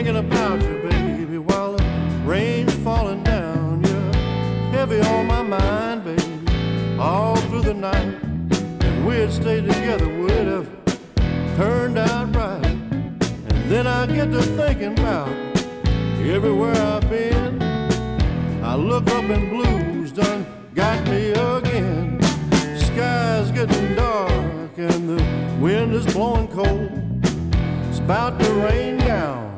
thinking about you, baby, while the rain's falling down. You're heavy on my mind, baby, all through the night. If we had stayed together, would it have turned out right? And then I get to thinking about everywhere I've been. I look up and blues done got me again. Sky's getting dark and the wind is blowing cold. It's about to rain down